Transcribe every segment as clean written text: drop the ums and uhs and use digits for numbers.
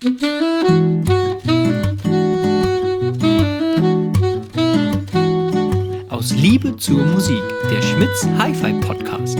Aus Liebe zur Musik, der Schmitz Hi-Fi Podcast.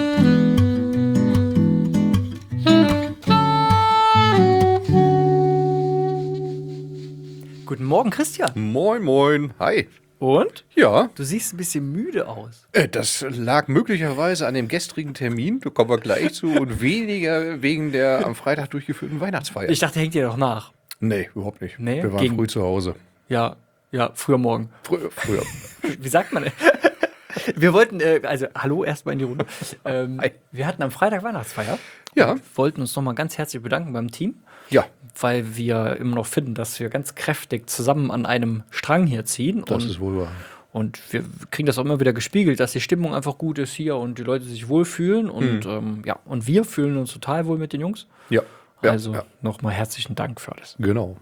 Guten Morgen, Christian. Moin, moin. Hi. Und? Ja. Du siehst ein bisschen müde aus. Das lag möglicherweise an dem gestrigen Termin, da kommen wir gleich zu, und weniger wegen der am Freitag durchgeführten Weihnachtsfeier. Ich dachte, hängt dir doch nach. Nee, überhaupt nicht. Nee? Wir waren früh zu Hause. Ja, früher morgen. Früher. Wie sagt man denn? Wir wollten, hallo erstmal in die Runde. Wir hatten am Freitag Weihnachtsfeier. Ja. Wollten uns nochmal ganz herzlich bedanken beim Team. Ja. Weil wir immer noch finden, dass wir ganz kräftig zusammen an einem Strang hier ziehen. Das ist wohl wahr. Und wir kriegen das auch immer wieder gespiegelt, dass die Stimmung einfach gut ist hier und die Leute sich wohlfühlen. Und und wir fühlen uns total wohl mit den Jungs. Ja. Nochmal herzlichen Dank für alles. Genau.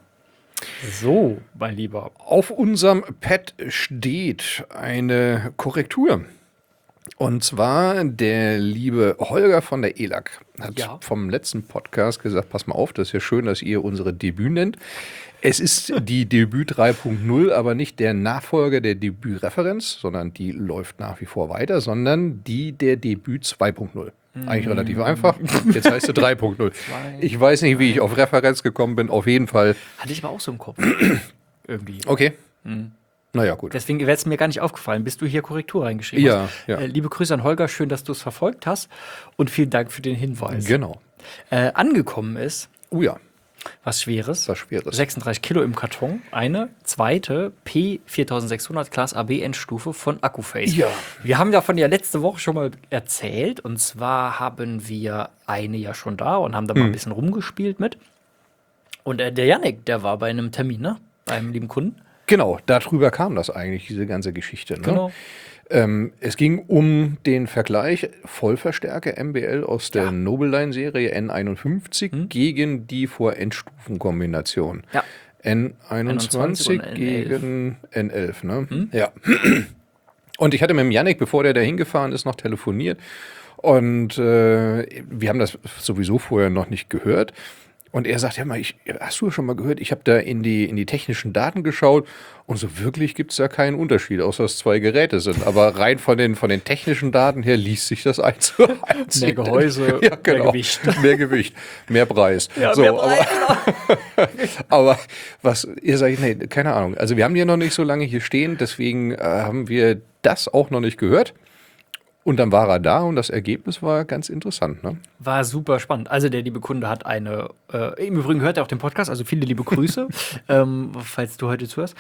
So, mein Lieber. Auf unserem Pad steht eine Korrektur. Und zwar der liebe Holger von der ELAC hat vom letzten Podcast gesagt, pass mal auf, das ist ja schön, dass ihr unsere Debüt nennt. Es ist die Debüt 3.0, aber nicht der Nachfolger der Debütreferenz, sondern die läuft nach wie vor weiter, sondern die der Debüt 2.0. Eigentlich relativ einfach. Jetzt heißt sie 3.0. Ich weiß nicht, wie ich auf Referenz gekommen bin. Auf jeden Fall. Hatte ich aber auch so im Kopf. Irgendwie. Okay. Naja, gut. Deswegen wäre es mir gar nicht aufgefallen, bis du hier Korrektur reingeschrieben hast. Ja. Liebe Grüße an Holger, schön, dass du es verfolgt hast. Und vielen Dank für den Hinweis. Genau. Angekommen ist Oh ja. was Schweres. 36 Kilo im Karton. Eine zweite P4600 Class AB Endstufe von Accuphase. Ja. Wir haben davon ja letzte Woche schon mal erzählt. Und zwar haben wir eine ja schon da und haben da mal ein bisschen rumgespielt mit. Und der Yannick, der war bei einem Termin, ne? Beim lieben Kunden. Genau, darüber kam das eigentlich, diese ganze Geschichte. Ne? Genau. Es ging um den Vergleich Vollverstärker MBL aus der Nobelline-Serie N51 gegen die Vorendstufenkombination. Ja. N21 und gegen N11. Ne? Ja. Und ich hatte mit dem Yannick, bevor der da hingefahren ist, noch telefoniert. Und wir haben das sowieso vorher noch nicht gehört. Und er sagt, ja mal, hast du schon mal gehört, ich habe da in die technischen Daten geschaut und so wirklich gibt es da keinen Unterschied, außer dass es zwei Geräte sind. Aber rein von den technischen Daten her liest sich das 1:1. Mehr Gehäuse, ja, genau. mehr Gewicht. Mehr Gewicht, mehr Preis. Ja, so, mehr Preis. aber was, ihr sagt, nee, keine Ahnung. Also wir haben die ja noch nicht so lange hier stehen, deswegen haben wir das auch noch nicht gehört. Und dann war er da und das Ergebnis war ganz interessant. Ne? War super spannend. Also der liebe Kunde hat im Übrigen hört er auch den Podcast, also viele liebe Grüße, falls du heute zuhörst.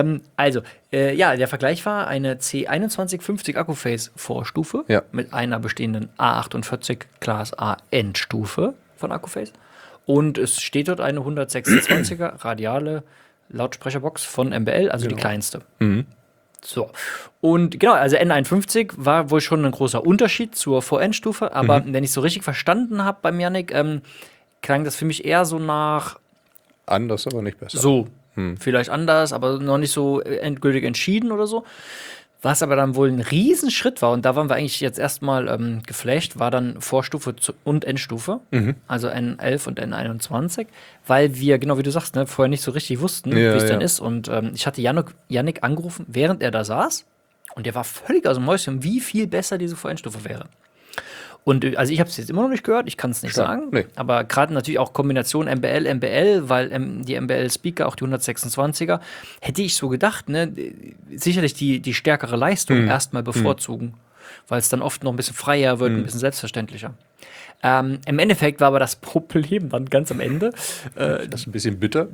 Der Vergleich war eine C2150 Accuphase Vorstufe mit einer bestehenden A48 Class A Endstufe von Accuphase. Und es steht dort eine 126er radiale Lautsprecherbox von MBL, also die kleinste. So, und genau, also N51 war wohl schon ein großer Unterschied zur Vorendstufe, aber wenn ich so richtig verstanden habe beim Yannick, klang das für mich eher so nach anders, aber nicht besser. So, vielleicht anders, aber noch nicht so endgültig entschieden oder so. Was aber dann wohl ein Riesenschritt war, und da waren wir eigentlich jetzt erstmal geflasht, war dann Vorstufe und Endstufe, also N11 und N21, weil wir, genau wie du sagst, ne, vorher nicht so richtig wussten, wie es denn ist. Und ich hatte Yannick angerufen, während er da saß, und der war völlig aus dem Mäuschen, wie viel besser diese Vorendstufe wäre. Und also ich habe es jetzt immer noch nicht gehört, ich kann es nicht sagen. Nee. Aber gerade natürlich auch Kombination MBL, weil die MBL-Speaker, auch die 126er, hätte ich so gedacht, ne, sicherlich die stärkere Leistung erstmal bevorzugen, weil es dann oft noch ein bisschen freier wird, ein bisschen selbstverständlicher. Im Endeffekt war aber das Problem dann ganz am Ende. Das ist ein bisschen bitter.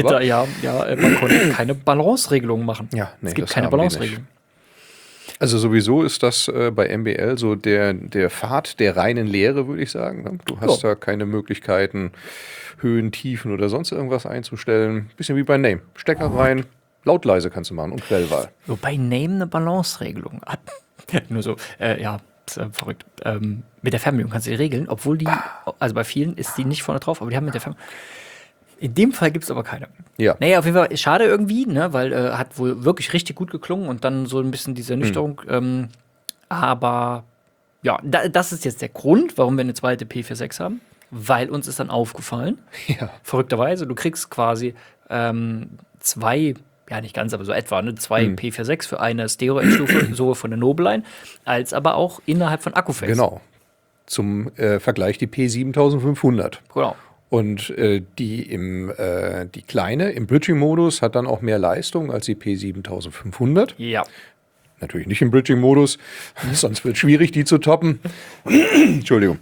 Man konnte keine Balanceregelung machen. Ja, nee, es gibt keine Balanceregelung. Also sowieso ist das bei MBL so der Pfad der reinen Lehre, würde ich sagen. Ne? Du hast da keine Möglichkeiten, Höhen, Tiefen oder sonst irgendwas einzustellen. Bisschen wie bei Name. Stecker rein, laut, leise kannst du machen und Quellwahl. Wobei Name eine Balanceregelung hat. Nur so, ist verrückt. Mit der Fernbedienung kannst du die regeln, obwohl also bei vielen ist die nicht vorne drauf, aber die haben mit der Fernbedienung. In dem Fall gibt es aber keine. Ja. Naja, auf jeden Fall schade irgendwie, ne, weil hat wohl wirklich richtig gut geklungen und dann so ein bisschen diese Ernüchterung. Aber ja, das ist jetzt der Grund, warum wir eine zweite P46 haben. weil uns ist dann aufgefallen, Ja. verrückterweise, du kriegst quasi zwei, ja nicht ganz, aber so etwa, ne, zwei P46 für eine Stereo-Endstufe, sowohl von der Nobeline, als aber auch innerhalb von Accuphase. Genau. Zum Vergleich die P7500. Genau. Und die kleine im Bridging-Modus hat dann auch mehr Leistung als die P7500. Ja. Natürlich nicht im Bridging-Modus, sonst wird es schwierig, die zu toppen. Entschuldigung.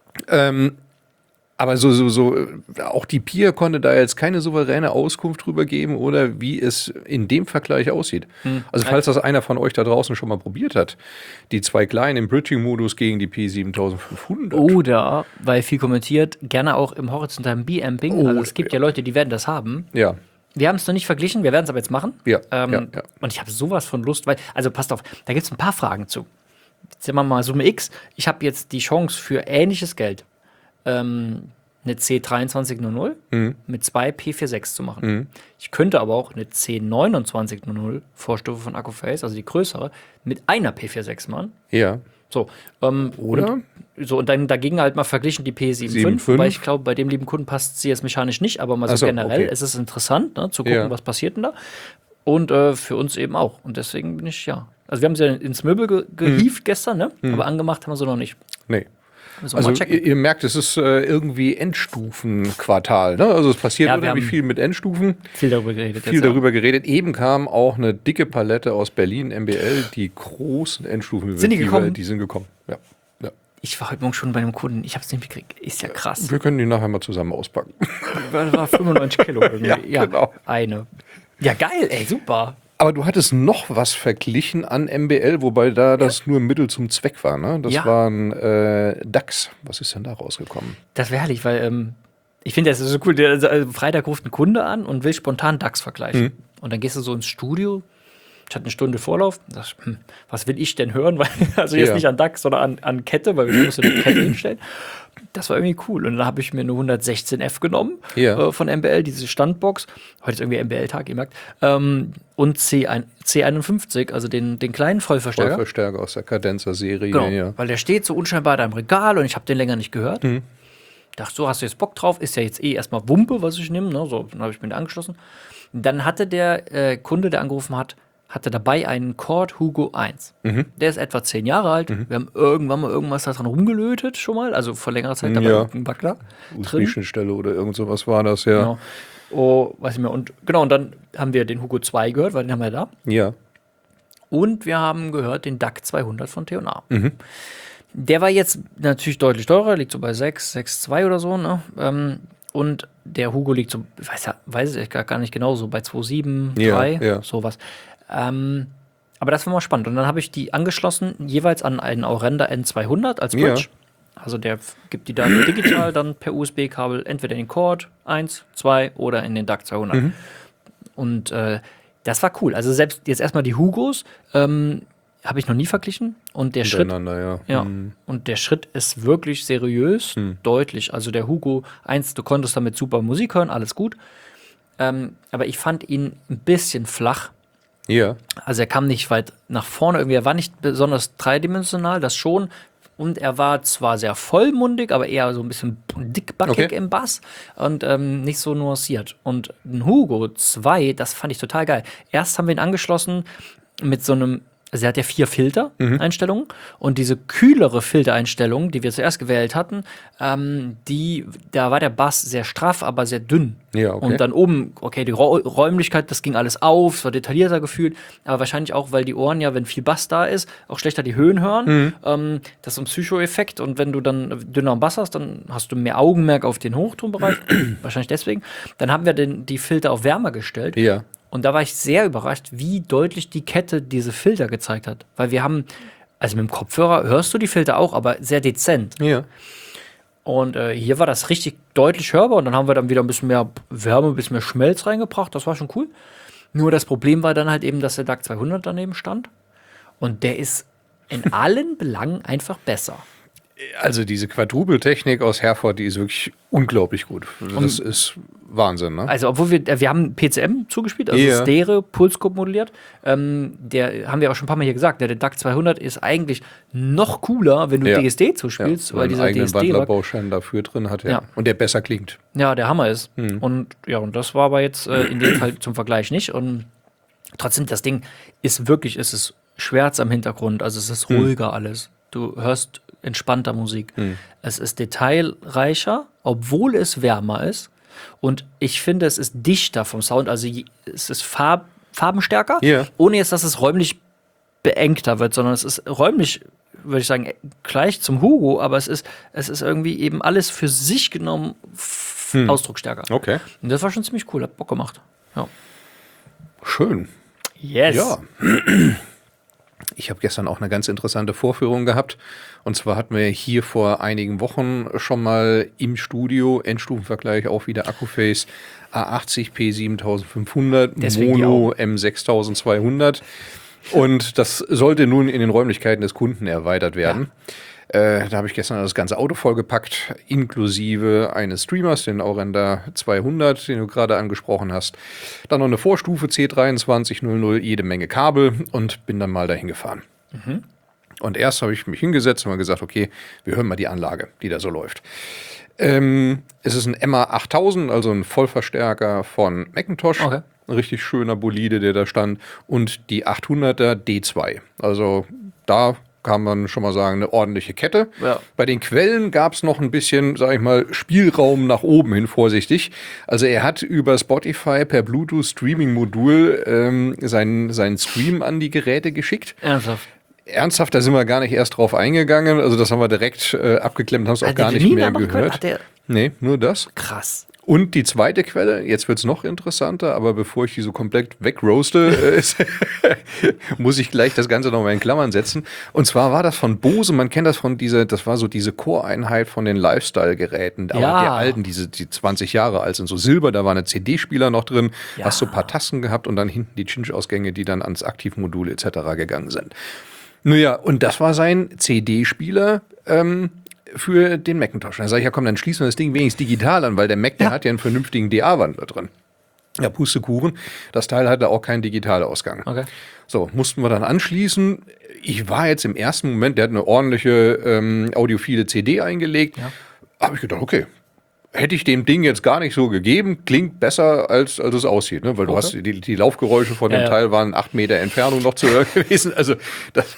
Aber auch die Pia konnte da jetzt keine souveräne Auskunft drüber geben oder wie es in dem Vergleich aussieht. Also falls das einer von euch da draußen schon mal probiert hat, die zwei kleinen im Bridging-Modus gegen die P7500. Oder, weil viel kommentiert, gerne auch im horizontalen B-Amping. Oh, Also es gibt ja Leute, die werden das haben. Ja. Wir haben es noch nicht verglichen, wir werden es aber jetzt machen. Ja, Und ich habe sowas von Lust, weil, also passt auf, da gibt es ein paar Fragen zu. Sagen wir mal Summe X, ich habe jetzt die Chance für ähnliches Geld, eine C2300 mit zwei P46 zu machen. Ich könnte aber auch eine C2900 Vorstufe von Accuphase, also die größere, mit einer P46 machen. Ja. So, Oder? Und dann dagegen halt mal verglichen die P75, weil ich glaube, bei dem lieben Kunden passt sie jetzt mechanisch nicht, aber mal so generell ist es interessant, ne, zu gucken, was passiert denn da. Und für uns eben auch. Und deswegen bin ich, also wir haben sie ja ins Möbel gehievt gestern, ne? Aber angemacht haben wir sie noch nicht. Nee. Müssen wir mal checken. Ihr merkt, es ist irgendwie Endstufenquartal. Ne? Also es passiert Ja, unheimlich viel mit Endstufen. Viel darüber geredet. Viel darüber geredet. Eben kam auch eine dicke Palette aus Berlin, MBL, die großen Endstufen. Sind die gekommen? Die sind gekommen, ja. Ich war heute Morgen schon bei einem Kunden, ich habe es nicht gekriegt. Ist ja krass. Wir können die nachher mal zusammen auspacken. Das war 95 Kilo irgendwie. Ja, genau. Eine. Ja, geil, ey, super. Aber du hattest noch was verglichen an MBL, wobei da das nur Mittel zum Zweck war. Ne? Das war ein DAX. Was ist denn da rausgekommen? Das wäre herrlich, weil ich finde, das ist so cool. Also, Freitag ruft ein Kunde an und will spontan DAX vergleichen. Und dann gehst du so ins Studio. Ich hatte eine Stunde Vorlauf. Dachte, was will ich denn hören? Weil, also jetzt nicht an DAX, sondern an Kette, weil wir mussten eine Kette hinstellen. Das war irgendwie cool. Und dann habe ich mir eine 116F genommen von MBL, diese Standbox. Heute ist irgendwie MBL-Tag, ihr merkt. Und C51, also den kleinen Vollverstärker. Vollverstärker aus der Cadenza-Serie. Genau, ja. weil der steht so unscheinbar da im Regal und ich habe den länger nicht gehört. Dachte, so, hast du jetzt Bock drauf? Ist ja jetzt erstmal Wumpe, was ich nehme. Ne? So, dann habe ich mir den angeschlossen. Dann hatte der Kunde, der angerufen hat, hatte dabei einen Chord Hugo 1. Der ist etwa 10 Jahre alt. Wir haben irgendwann mal irgendwas daran rumgelötet schon mal. Also vor längerer Zeit dabei ein Wackler drin. Schnittstelle oder irgend sowas war das, ja. Genau. Oh, weiß ich mehr. Und dann haben wir den Hugo 2 gehört, weil den haben wir da. Ja. Und wir haben gehört den DAC 200 von T&A. Der war jetzt natürlich deutlich teurer, liegt so bei 6,2 oder so, ne? Und der Hugo liegt so, weiß ich gar nicht genau, so bei 2,7, 3, sowas. Aber das war mal spannend. Und dann habe ich die angeschlossen, jeweils an einen Aurenda N200 als Bridge. Also der gibt die Daten digital dann per USB-Kabel entweder in den Chord 1, 2 oder in den DAC 200. Und das war cool. Also selbst jetzt erstmal die Hugos habe ich noch nie verglichen. Und der Schritt, und der Schritt ist wirklich seriös, deutlich. Also der Hugo 1, du konntest damit super Musik hören, alles gut. Aber ich fand ihn ein bisschen flach. Ja. Also er kam nicht weit nach vorne, irgendwie, er war nicht besonders dreidimensional, das schon. Und er war zwar sehr vollmundig, aber eher so ein bisschen dickbackig im Bass und nicht so nuanciert. Und ein Hugo 2, das fand ich total geil. Erst haben wir ihn angeschlossen mit so einem, also er hat ja 4 Filter-Einstellungen und diese kühlere Filtereinstellung, die wir zuerst gewählt hatten, da war der Bass sehr straff, aber sehr dünn. Ja, okay. Und dann oben, die Räumlichkeit, das ging alles auf, es war detaillierter gefühlt, aber wahrscheinlich auch, weil die Ohren ja, wenn viel Bass da ist, auch schlechter die Höhen hören. Das ist so ein Psycho-Effekt und wenn du dann dünner Bass hast, dann hast du mehr Augenmerk auf den Hochtonbereich, wahrscheinlich deswegen. Dann haben wir die Filter auf wärmer gestellt. Ja. Und da war ich sehr überrascht, wie deutlich die Kette diese Filter gezeigt hat. Weil wir haben, also mit dem Kopfhörer hörst du die Filter auch, aber sehr dezent. Ja. Und hier war das richtig deutlich hörbar. Und dann haben wir dann wieder ein bisschen mehr Wärme, ein bisschen mehr Schmelz reingebracht. Das war schon cool. Nur das Problem war dann halt eben, dass der DAC 200 daneben stand. Und der ist in allen Belangen einfach besser. Also diese Quadrupeltechnik aus Herford, die ist wirklich unglaublich gut. Das ist Wahnsinn, ne? Also obwohl wir haben PCM zugespielt, also Stereo, Pulscope modelliert. Der haben wir auch schon ein paar Mal hier gesagt, der DAC 200 ist eigentlich noch cooler, wenn du DSD zuspielst, weil dieser eigenen DSD Wandlerbaustein dafür drin hat, und der besser klingt. Ja, der Hammer ist. Und das war aber jetzt in dem Fall zum Vergleich nicht. Und trotzdem, das Ding ist wirklich, es ist schwärz am Hintergrund, also es ist ruhiger alles. Du hörst entspannter Musik. Es ist detailreicher, obwohl es wärmer ist. Und ich finde, es ist dichter vom Sound. Also es ist farbenstärker, ohne jetzt, dass es räumlich beengter wird, sondern es ist räumlich, würde ich sagen, gleich zum Hugo, aber es ist irgendwie eben alles für sich genommen ausdrucksstärker. Okay. Und das war schon ziemlich cool, hat Bock gemacht. Ja. Schön. Yes. Ja. Ich habe gestern auch eine ganz interessante Vorführung gehabt. Und zwar hatten wir hier vor einigen Wochen schon mal im Studio, Endstufenvergleich, auch wieder Accuphase A80 P7500, Mono M6200. Und das sollte nun in den Räumlichkeiten des Kunden erweitert werden. Da habe ich gestern das ganze Auto vollgepackt, inklusive eines Streamers, den Aurenda 200, den du gerade angesprochen hast. Dann noch eine Vorstufe C2300, jede Menge Kabel und bin dann mal dahin gefahren. Und erst habe ich mich hingesetzt und mal gesagt, okay, wir hören mal die Anlage, die da so läuft. Es ist ein MA8000, also ein Vollverstärker von Macintosh. Okay. Ein richtig schöner Bolide, der da stand. Und die 800er D2. Also da kann man schon mal sagen, eine ordentliche Kette. Ja. Bei den Quellen gab es noch ein bisschen, sag ich mal, Spielraum nach oben hin, vorsichtig. Also er hat über Spotify per Bluetooth-Streaming-Modul seinen Stream an die Geräte geschickt. Ernsthaft, da sind wir gar nicht erst drauf eingegangen. Also das haben wir direkt abgeklemmt, haben es auch gar nicht mehr gehört. Nee, nur das. Krass. Und die zweite Quelle, jetzt wird es noch interessanter, aber bevor ich die so komplett wegroaste, muss ich gleich das Ganze nochmal in Klammern setzen. Und zwar war das von Bose, man kennt das von das war so diese Core-Einheit von den Lifestyle-Geräten, aber der alten, die 20 Jahre alt sind, so Silber, da war eine CD-Spieler noch drin, hast so ein paar Tasten gehabt und dann hinten die Cinch-Ausgänge, die dann ans Aktivmodul etc. gegangen sind. Naja, und das war sein CD-Spieler, für den Macintosh. Dann sage ich, ja komm, dann schließen wir das Ding wenigstens digital an, weil der Mac, der hat ja einen vernünftigen DA-Wandler drin. Ja, Pustekuchen. Das Teil hatte auch keinen Digitalausgang. Okay. So, mussten wir dann anschließen. Ich war jetzt im ersten Moment, der hat eine ordentliche audiophile CD eingelegt. Ja. Habe ich gedacht, okay, hätte ich dem Ding jetzt gar nicht so gegeben, klingt besser, als es aussieht. Ne? Weil du hast die Laufgeräusche von dem Teil waren 8 Meter Entfernung noch zu hören gewesen. Also das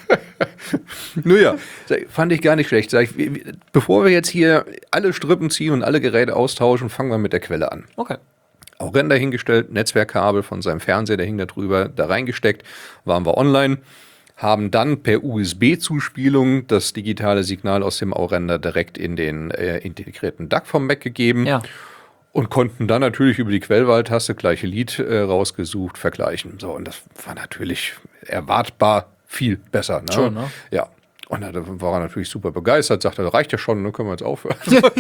naja, fand ich gar nicht schlecht. Sag ich, bevor wir jetzt hier alle Strippen ziehen und alle Geräte austauschen, fangen wir mit der Quelle an. Okay. Auch Ränder hingestellt, Netzwerkkabel von seinem Fernseher, der hing da drüber, da reingesteckt, waren wir online, haben dann per USB-Zuspielung das digitale Signal aus dem Aurenda direkt in den integrierten DAC vom Mac gegeben. Ja. Und konnten dann natürlich über die Quellwahltaste gleiche Lied rausgesucht, vergleichen. So, und das war natürlich erwartbar viel besser. Ne? Schon, ne? Ja. Und da war er natürlich super begeistert, sagte, das reicht ja schon, dann können wir jetzt aufhören.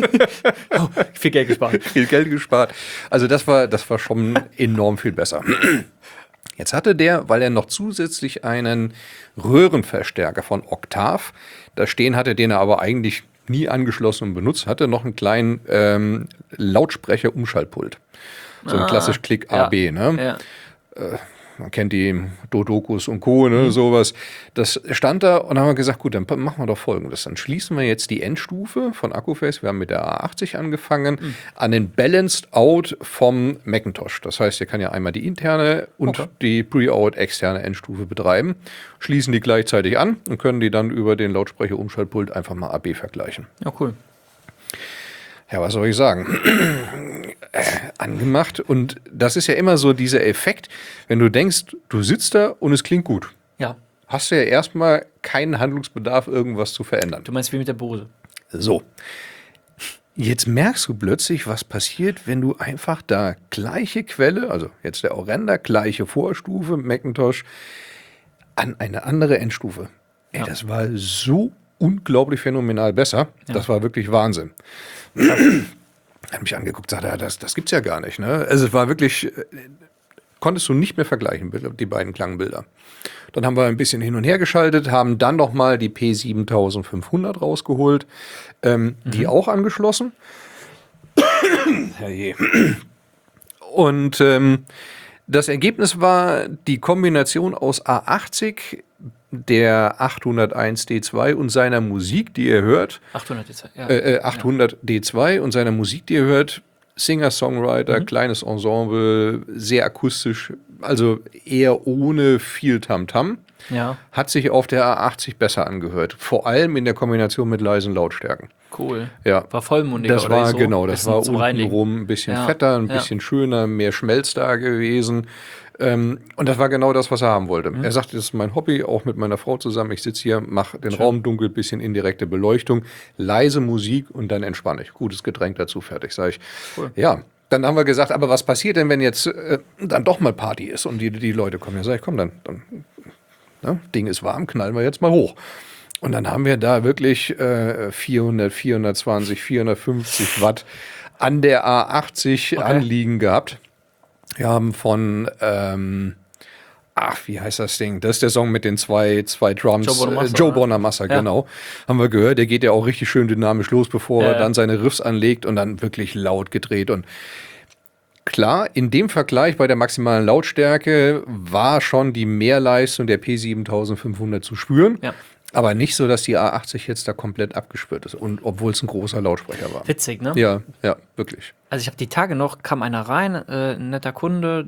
Viel Geld gespart. Viel Geld gespart. Also das war schon enorm viel besser. Jetzt hatte der, weil er noch zusätzlich einen Röhrenverstärker von Octave da stehen hatte, den er aber eigentlich nie angeschlossen und benutzt hatte, noch einen kleinen Lautsprecher-Umschaltpult. So ein klassisch Klick AB, ne? Ja. Man kennt die Dodokus und Co., ne, sowas. Das stand da und dann haben wir gesagt, gut, dann machen wir doch Folgendes. Dann schließen wir jetzt die Endstufe von Accuphase, wir haben mit der A80 angefangen, an den Balanced Out vom Macintosh. Das heißt, er kann ja einmal die interne und die Pre-Out externe Endstufe betreiben, schließen die gleichzeitig an und können die dann über den Lautsprecher-Umschaltpult einfach mal AB vergleichen. Ja, cool. Ja, was soll ich sagen? Angemacht. Und das ist ja immer so dieser Effekt, wenn du denkst, du sitzt da und es klingt gut. Ja. Hast du ja erstmal keinen Handlungsbedarf, irgendwas zu verändern. Du meinst wie mit der Bose. So. Jetzt merkst du plötzlich, was passiert, wenn du einfach da gleiche Quelle, also jetzt der Aurenda, gleiche Vorstufe, Macintosh, an eine andere Endstufe. Ey, das war so unglaublich phänomenal besser. Ja. Das war wirklich Wahnsinn. Hat mich angeguckt, sagte, das gibt's ja gar nicht. Ne? Also es war wirklich konntest du nicht mehr vergleichen, die beiden Klangbilder. Dann haben wir ein bisschen hin und her geschaltet, haben dann nochmal die P7500 rausgeholt, die auch angeschlossen. Herrje. Und das Ergebnis war die Kombination aus A80, der 801 D2 und seiner Musik, die ihr hört. 800 D2, ja. 800 D2 und seiner Musik, die ihr hört. Singer-Songwriter, kleines Ensemble, sehr akustisch, also eher ohne viel Tamtam. Ja. Hat sich auf der A80 besser angehört. Vor allem in der Kombination mit leisen Lautstärken. Cool. Ja. War vollmundiger Das oder war so? genau, das war untenrum ein bisschen fetter, ein Ja. bisschen schöner, mehr Schmelz da gewesen. Und das war genau das, was er haben wollte. Er sagte, das ist mein Hobby, auch mit meiner Frau zusammen. Ich sitze hier, mache den Raum dunkel, bisschen indirekte Beleuchtung, leise Musik und dann entspanne ich. Gutes Getränk dazu, fertig, sage ich. Cool. Ja, dann haben wir gesagt, aber was passiert denn, wenn jetzt dann doch mal Party ist und die Leute kommen? Ja, sag ich, komm, dann Ding ist warm, knallen wir jetzt mal hoch. Und dann haben wir da wirklich 400, 420, 450 Watt an der A80 anliegen gehabt. Wir haben von, wie heißt das Ding? Das ist der Song mit den zwei Drums. Joe Bonamassa, genau. Haben wir gehört. Der geht ja auch richtig schön dynamisch los, bevor er dann seine Riffs anlegt und dann wirklich laut gedreht. Und klar, in dem Vergleich bei der maximalen Lautstärke war schon die Mehrleistung der P7500 zu spüren. Ja. Aber nicht so, dass die A80 jetzt da komplett abgespürt ist. Und obwohl es ein großer Lautsprecher war. Witzig, ne? Ja, wirklich. Also ich habe die Tage noch, kam einer rein, ein netter Kunde,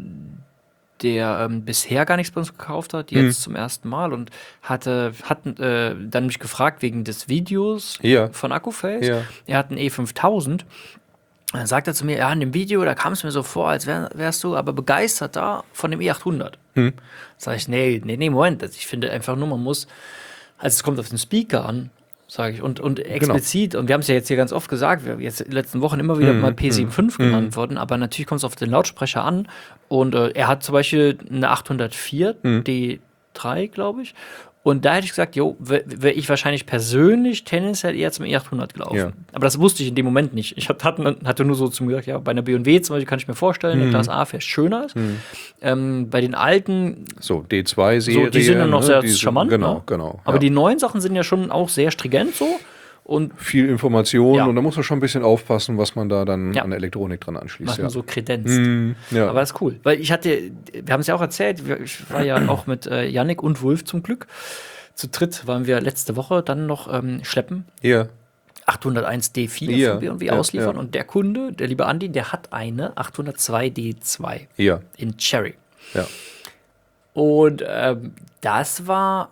der bisher gar nichts bei uns gekauft hat, jetzt zum ersten Mal und hat dann mich gefragt wegen des Videos von Accuphase. Ja. Er hat einen E5000. Dann sagt er zu mir, ja, in dem Video, da kam es mir so vor, als wärst du aber begeistert da von dem E800. Sag ich, nee, Moment. Ich finde einfach nur, man muss, also es kommt auf den Speaker an, sage ich, und explizit, und wir haben es ja jetzt hier ganz oft gesagt, wir jetzt in den letzten Wochen immer wieder mal P75 genannt worden, aber natürlich kommt es auf den Lautsprecher an und er hat zum Beispiel eine 804 D3, glaube ich, und da hätte ich gesagt, wäre ich wahrscheinlich persönlich tendenziell eher zum E800 gelaufen. Ja. Aber das wusste ich in dem Moment nicht. Ich hatte nur so zu mir gesagt, ja, bei einer B&W zum Beispiel kann ich mir vorstellen, eine Class A vielleicht schöner ist. Bei den alten so D2-Serie, so, die sind ja noch sehr charmant. Genau. Aber die neuen Sachen sind ja schon auch sehr stringent so. Und viel Information und da muss man schon ein bisschen aufpassen, was man da dann an Elektronik dran anschließt. Was man so kredenzt. Aber das ist cool. Weil wir haben es ja auch erzählt, ich war ja auch mit Yannick und Wolf zum Glück. Zu dritt waren wir letzte Woche dann noch schleppen. 801 D4 von B&W ausliefern. Und der Kunde, der liebe Andi, der hat eine 802 D2 in Cherry. Ja. Und das war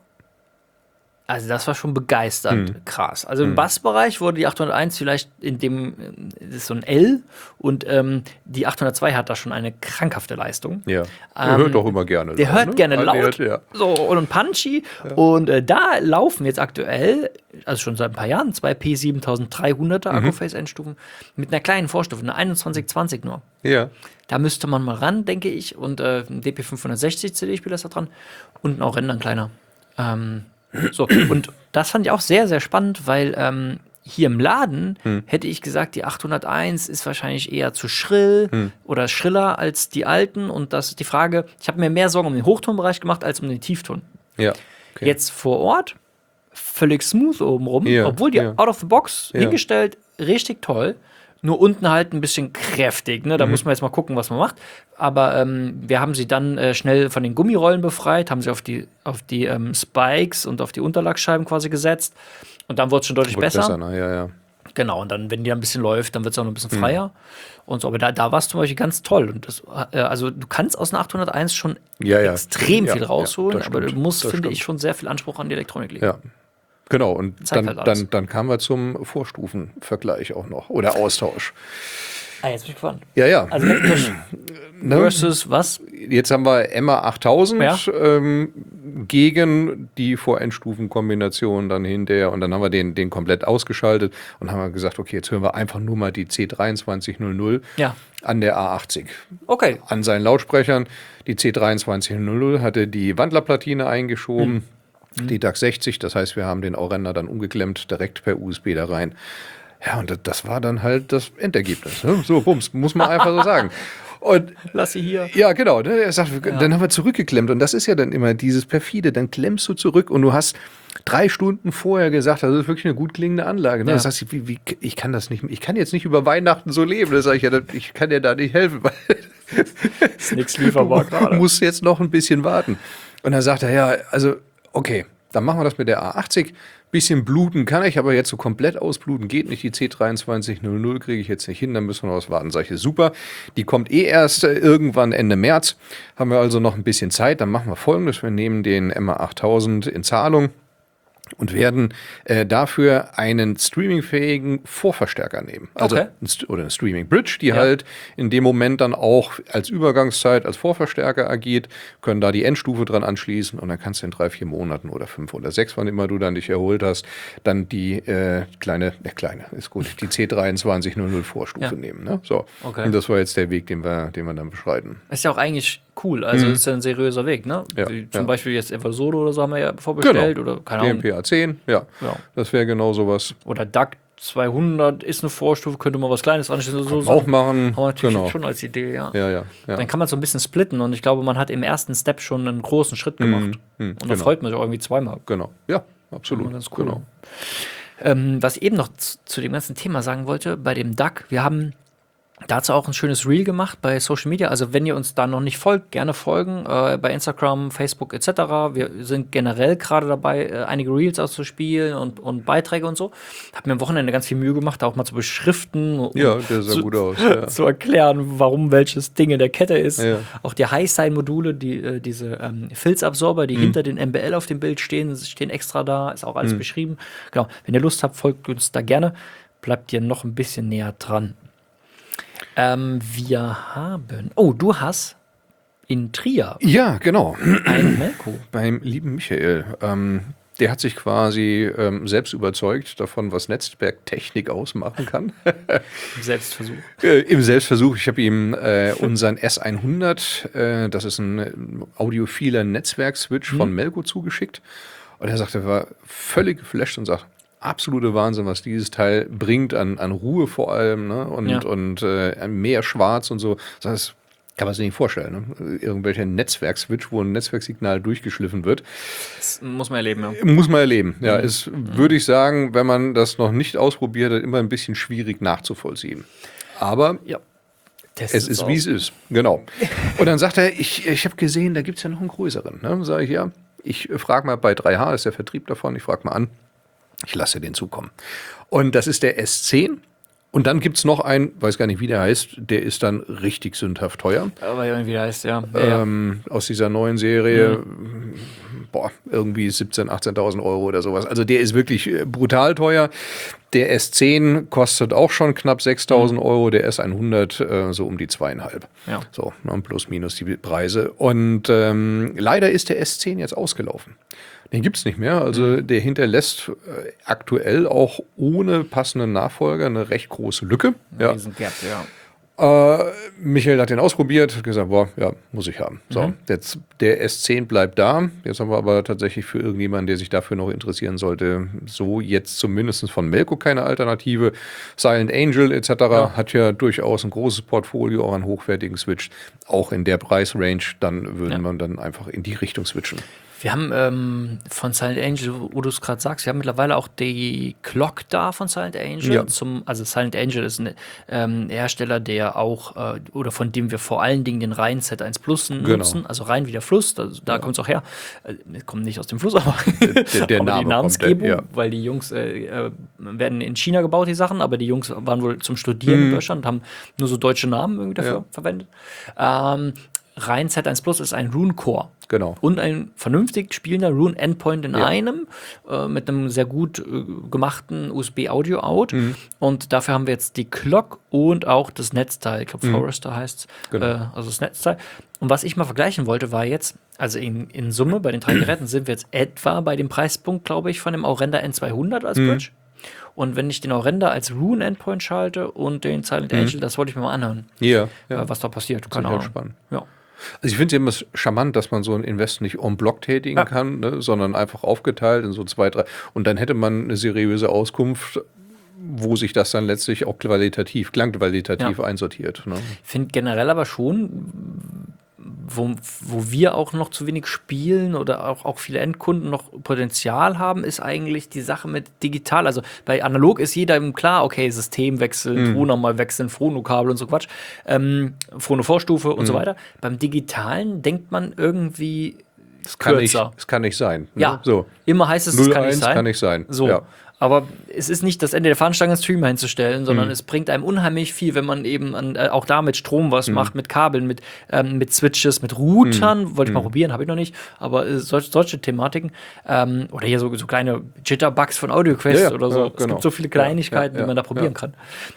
schon begeisternd krass. Also im Bassbereich wurde die 801 vielleicht das ist so ein L und die 802 hat da schon eine krankhafte Leistung. Ja, der hört doch immer gerne. Der hört gerne laut so, und punchy. Ja. Und da laufen jetzt aktuell, also schon seit ein paar Jahren, zwei P7300er Accuphase-Endstufen mit einer kleinen Vorstufe, eine 2120 nur. Ja. Da müsste man mal ran, denke ich. Und ein DP560 CD-Spieler ist da dran und auch Rändern kleiner. So, und das fand ich auch sehr, sehr spannend, weil hier im Laden hätte ich gesagt, die 801 ist wahrscheinlich eher zu schrill oder schriller als die alten. Und das ist die Frage, ich habe mir mehr Sorgen um den Hochtonbereich gemacht als um den Tiefton. Ja, okay. Jetzt vor Ort, völlig smooth obenrum, obwohl die out of the box hingestellt, richtig toll. Nur unten halt ein bisschen kräftig, ne? Da muss man jetzt mal gucken, was man macht. Aber wir haben sie dann schnell von den Gummirollen befreit, haben sie auf die Spikes und auf die Unterlagsscheiben quasi gesetzt. Und dann wurde es schon deutlich besser. Ne? Genau, und dann, wenn die ein bisschen läuft, dann wird es auch noch ein bisschen freier. Und so. Aber da war es zum Beispiel ganz toll. Und das, also du kannst aus einer 801 schon extrem viel rausholen, aber du musst, finde ich, schon sehr viel Anspruch an die Elektronik legen. Ja. Genau, und dann kamen wir zum Vorstufenvergleich auch noch. Oder Austausch. Jetzt bin ich gespannt. Ja. Also versus was? Jetzt haben wir Emma 8000 gegen die Vorendstufenkombination dann hinterher. Und dann haben wir den komplett ausgeschaltet und haben gesagt, okay, jetzt hören wir einfach nur mal die C2300 an der A80. Okay. An seinen Lautsprechern. Die C2300 hatte die Wandlerplatine eingeschoben. Die DAX 60, das heißt, wir haben den Aurender dann umgeklemmt, direkt per USB da rein. Ja, und das war dann halt das Endergebnis. Ne? So, bums, muss man einfach so sagen. Und lass sie hier. Ja, genau. Ne? Er sagt, dann haben wir zurückgeklemmt. Und das ist ja dann immer dieses perfide. Dann klemmst du zurück und du hast 3 Stunden vorher gesagt, das ist wirklich eine gut klingende Anlage. Ne? Ja. Das heißt, ich kann das nicht, ich kann jetzt nicht über Weihnachten so leben. Das sage ich ja, ich kann dir da nicht helfen, weil ist nichts lieferbar gerade. Du musst jetzt noch ein bisschen warten. Und dann sagt er, ja, also, okay, dann machen wir das mit der A80. Bisschen bluten kann ich, aber jetzt so komplett ausbluten geht nicht. Die C2300 kriege ich jetzt nicht hin, dann müssen wir noch was warten. Sag ich, super, die kommt erst irgendwann Ende März. Haben wir also noch ein bisschen Zeit. Dann machen wir Folgendes. Wir nehmen den MA8000 in Zahlung und werden dafür einen streamingfähigen Vorverstärker nehmen. Also oder eine Streaming Bridge, die halt in dem Moment dann auch als Übergangszeit, als Vorverstärker agiert, können da die Endstufe dran anschließen und dann kannst du in 3-4 Monaten oder 5 oder 6, wann immer du dann dich erholt hast, dann die kleine, ist gut, die C2300 Vorstufe nehmen. Ne? So. Und das war jetzt der Weg, den wir dann beschreiten. Ist ja auch eigentlich cool, also ist ja ein seriöser Weg, ne? Ja, zum Beispiel jetzt Eversodo oder so haben wir ja vorbestellt oder keine Ahnung. DMPA 10, das wäre genau sowas. Oder DAC 200 ist eine Vorstufe, könnte man was Kleines anschließen. So auch machen. Haben wir natürlich schon als Idee, ja. Dann kann man so ein bisschen splitten und ich glaube, man hat im ersten Step schon einen großen Schritt gemacht. Und dann freut man sich auch irgendwie zweimal. Genau, ja, absolut. Ganz cool. Genau. Was ich eben noch zu dem ganzen Thema sagen wollte, bei dem DAC, wir haben dazu auch ein schönes Reel gemacht bei Social Media. Also wenn ihr uns da noch nicht folgt, gerne folgen. Bei Instagram, Facebook etc. Wir sind generell gerade dabei, einige Reels auszuspielen und Beiträge und so. Hab mir am Wochenende ganz viel Mühe gemacht, da auch mal zu beschriften. Ja, der sah gut aus. Zu erklären, warum welches Ding in der Kette ist. Ja. Auch die High-Sign-Module, diese Filzabsorber, die hinter den MBL auf dem Bild stehen extra da. Ist auch alles beschrieben. Genau. Wenn ihr Lust habt, folgt uns da gerne. Bleibt ihr noch ein bisschen näher dran. Wir haben. Oh, du hast in Trier. Ja, genau. Ein Melco. Beim lieben Michael. Der hat sich quasi selbst überzeugt davon, was Netzwerktechnik ausmachen kann. Im Selbstversuch. Im Selbstversuch. Ich habe ihm unseren S100, das ist ein audiophiler Netzwerkswitch von Melco zugeschickt. Und er sagte, er war völlig geflasht und sagt, absolute Wahnsinn, was dieses Teil bringt an Ruhe vor allem, ne? Und mehr Schwarz und so. Das kann man sich nicht vorstellen. Ne? Irgendwelcher Netzwerkswitch, wo ein Netzwerksignal durchgeschliffen wird. Das muss man erleben, ja. Muss man erleben, ja. Ist, würde ich sagen, wenn man das noch nicht ausprobiert hat, immer ein bisschen schwierig nachzuvollziehen. Aber es ist, wie es ist. Genau. Und dann sagt er, ich habe gesehen, da gibt es ja noch einen größeren. Ne? Sage ich, ja, ich frage mal bei 3H, ist der Vertrieb davon, ich frage mal an. Ich lasse den zukommen. Und das ist der S10. Und dann gibt es noch einen, weiß gar nicht, wie der heißt, der ist dann richtig sündhaft teuer. Aber irgendwie heißt, ja. Aus dieser neuen Serie, irgendwie 17.000, 18.000 Euro oder sowas. Also der ist wirklich brutal teuer. Der S10 kostet auch schon knapp 6.000 Euro, der S100 so um die 2,5. Ja. So, plus minus die Preise. Und leider ist der S10 jetzt ausgelaufen. Den gibt es nicht mehr. Also der hinterlässt aktuell auch ohne passenden Nachfolger eine recht große Lücke. Riesengap, ja. Michael hat den ausprobiert, hat gesagt, muss ich haben. So, jetzt, der S10 bleibt da. Jetzt haben wir aber tatsächlich für irgendjemanden, der sich dafür noch interessieren sollte, so jetzt zumindest von Melco keine Alternative. Silent Angel etc. hat ja durchaus ein großes Portfolio, auch an hochwertigen Switch. Auch in der Preisrange, dann würde man dann einfach in die Richtung switchen. Wir haben von Silent Angel, wo du es gerade sagst, wir haben mittlerweile auch die Clock da von Silent Angel. Ja. Also Silent Angel ist ein Hersteller, der auch, oder von dem wir vor allen Dingen den Rhein Z1 Plus nutzen. Also Rhein wie der Fluss, da kommt es auch her. Kommt nicht aus dem Fluss, aber der Name die Namensgebung, kommt, weil die Jungs werden in China gebaut, die Sachen, aber die Jungs waren wohl zum Studieren in Deutschland und haben nur so deutsche Namen irgendwie dafür verwendet. Rhein Z1 Plus ist ein Rune Core. Genau. Und ein vernünftig spielender Rune Endpoint in einem, mit einem sehr gut gemachten USB-Audio-Out. Und dafür haben wir jetzt die Clock und auch das Netzteil. Ich glaube, Forester heißt es. Genau. Also das Netzteil. Und was ich mal vergleichen wollte, war jetzt, also in Summe bei den 3 Geräten sind wir jetzt etwa bei dem Preispunkt, glaube ich, von dem Aurenda N200 als Bridge. Und wenn ich den Aurenda als Rune Endpoint schalte und den Silent Angel, das wollte ich mir mal anhören. Was da passiert. Keine Ahnung. Spannend. Ja. Also ich finde es immer charmant, dass man so ein Invest nicht en bloc tätigen kann, ne, sondern einfach aufgeteilt in so 2, 3. Und dann hätte man eine seriöse Auskunft, wo sich das dann letztlich auch klangqualitativ einsortiert. Ne? Ich finde generell aber schon, wo wir auch noch zu wenig spielen oder auch viele Endkunden noch Potenzial haben, ist eigentlich die Sache mit digital. Also bei analog ist jedem klar, okay, System wechseln, Ton nochmal wechseln, Phono-Kabel und so Quatsch, Phono-Vorstufe und so weiter. Beim Digitalen denkt man irgendwie es kann nicht sein. Ne? Ja, so. Immer heißt es kann nicht sein. Kann nicht sein. So. Ja. Aber es ist nicht das Ende der Fahnenstange, einen Streamer hinzustellen, sondern es bringt einem unheimlich viel, wenn man eben auch da mit Strom was macht, mit Kabeln, mit Switches, mit Routern. Wollte ich mal probieren, habe ich noch nicht. Aber solche Thematiken. Oder hier so kleine Jitterbugs von AudioQuest oder so. Es gibt so viele Kleinigkeiten, die man da probieren kann.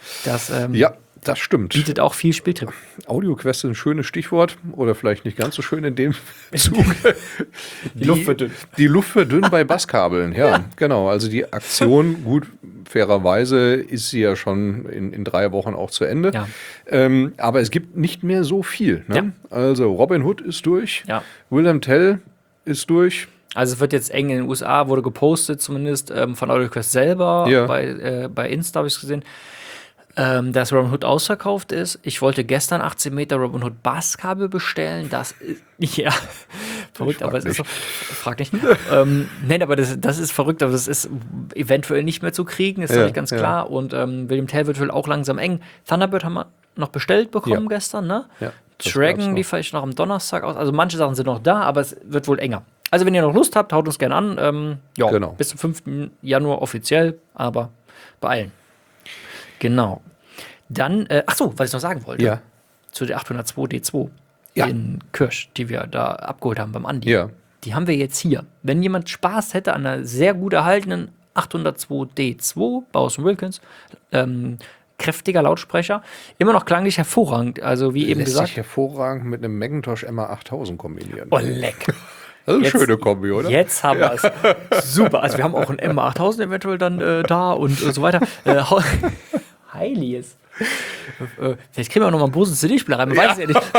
Das stimmt. Bietet auch viel Spieltrieb. AudioQuest ist ein schönes Stichwort oder vielleicht nicht ganz so schön in dem Zuge. Die Luft wird dünn. Die Luft wird dünn bei Basskabeln, ja, genau. Also die Aktion, gut, fairerweise ist sie ja schon in 3 Wochen auch zu Ende. Ja. Aber es gibt nicht mehr so viel. Ne? Ja. Also Robin Hood ist durch, Wilhelm Tell ist durch. Also es wird jetzt eng in den USA, wurde gepostet zumindest von AudioQuest selber. Bei Insta habe ich es gesehen. Dass Robin Hood ausverkauft ist. Ich wollte gestern 18 Meter Robin Hood Basskabel bestellen. Das ist, verrückt, aber es ist so, frag nicht. Nein, aber das ist verrückt, aber das ist eventuell nicht mehr zu kriegen, ist doch nicht ganz klar. Und William Tell wird wohl auch langsam eng. Thunderbird haben wir noch bestellt bekommen gestern, ne? Ja, Dragon liefere ich noch am Donnerstag aus. Also manche Sachen sind noch da, aber es wird wohl enger. Also wenn ihr noch Lust habt, haut uns gerne an. Genau. Bis zum 5. Januar offiziell, aber beeilen. Genau. Dann, was ich noch sagen wollte. Ja. Zu der 802 D2 in Kirsch, die wir da abgeholt haben beim Andi. Ja. Die haben wir jetzt hier. Wenn jemand Spaß hätte an einer sehr gut erhaltenen 802 D2, Bowers & Wilkins, kräftiger Lautsprecher, immer noch klanglich hervorragend. Also wie eben gesagt. Lässt sich hervorragend mit einem Macintosh MA8000 kombinieren. Oh, leck. Das ist eine schöne Kombi, oder? Jetzt haben wir es. Super. Also wir haben auch ein MA8000 eventuell dann da und so weiter. Heiliges. Vielleicht kriegen wir noch mal einen Bose CD-Spieler rein, man weiß ja nicht.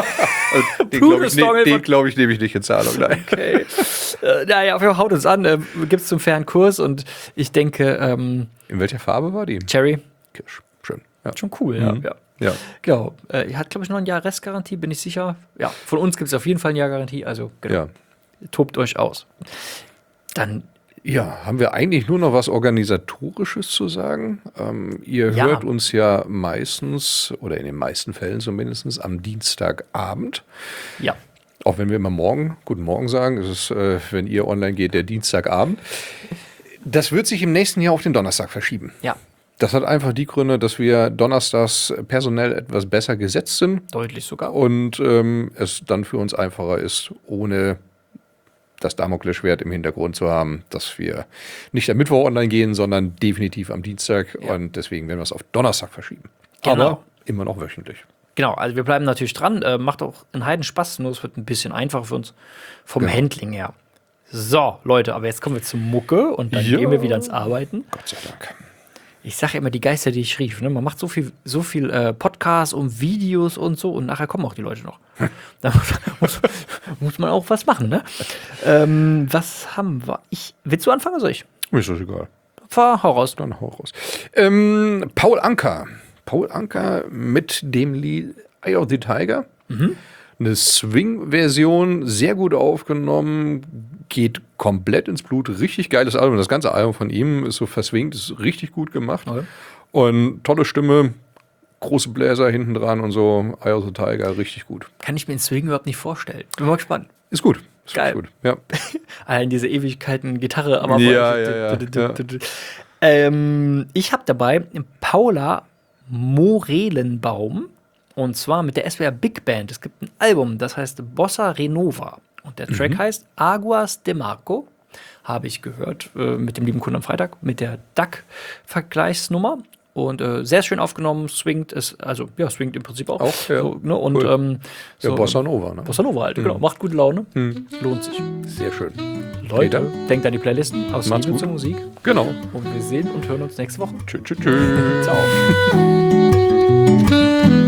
Den glaube ich, nehme ich nicht in Zahlung. Nein. Okay. Naja, wir haut uns an, gibt es zum fairen Kurs und ich denke. In welcher Farbe war die? Cherry. Kirsch. Schön. Ja. Schon cool, ja. Genau. Hat, glaube ich, noch ein Jahr Restgarantie, bin ich sicher. Ja, von uns gibt es auf jeden Fall ein Jahr Garantie, also genau. Ja. Tobt euch aus. Dann. Ja, haben wir eigentlich nur noch was Organisatorisches zu sagen? Ihr hört uns ja meistens, oder in den meisten Fällen zumindest, am Dienstagabend. Ja. Auch wenn wir immer guten Morgen sagen, es ist, wenn ihr online geht, der Dienstagabend. Das wird sich im nächsten Jahr auf den Donnerstag verschieben. Ja. Das hat einfach die Gründe, dass wir donnerstags personell etwas besser gesetzt sind. Deutlich sogar. Und es dann für uns einfacher ist, ohne das Damoklesschwert im Hintergrund zu haben, dass wir nicht am Mittwoch online gehen, sondern definitiv am Dienstag. Ja. Und deswegen werden wir es auf Donnerstag verschieben. Genau. Aber immer noch wöchentlich. Genau, also wir bleiben natürlich dran. Macht auch einen Heidenspaß, nur es wird ein bisschen einfacher für uns vom Handling her. So, Leute, aber jetzt kommen wir zur Mucke und dann gehen wir wieder ans Arbeiten. Gott sei Dank. Ich sage immer die Geister, die ich rief. Ne? Man macht so viel Podcasts und Videos und so und nachher kommen auch die Leute noch. Da muss man auch was machen. Ne? Was haben wir? Willst du anfangen oder soll ich? Ist das egal. Hau raus. Dann hau raus. Paul Anka. Paul Anka mit dem Lied Eye of the Tiger. Mhm. Eine Swing-Version, sehr gut aufgenommen, geht komplett ins Blut, richtig geiles Album. Das ganze Album von ihm ist so verswingt, ist richtig gut gemacht. Okay. Und tolle Stimme, große Bläser hinten dran und so. Eye of the Tiger, richtig gut. Kann ich mir den Swing überhaupt nicht vorstellen. Bin mal gespannt. Ist gut. Ist geil. Gut. Ja. Allein diese Ewigkeiten Gitarre. Aber ja. Ich habe dabei Paula Morelenbaum. Und zwar mit der SWR Big Band. Es gibt ein Album, das heißt Bossa Renova. Und der Track heißt Aguas de Marco. Habe ich gehört mit dem lieben Kunden am Freitag, mit der DAC-Vergleichsnummer. Und sehr schön aufgenommen, swingt es, also ja, swingt im Prinzip auch. Ja. So, ne? Und cool. so, Bossa Nova, ne? Bossa Nova halt, genau. Macht gute Laune. Lohnt sich. Sehr schön. Leute, denkt an die Playlisten aus Liebe zur Musik. Genau. Und wir sehen und hören uns nächste Woche. Tschüss. Ciao.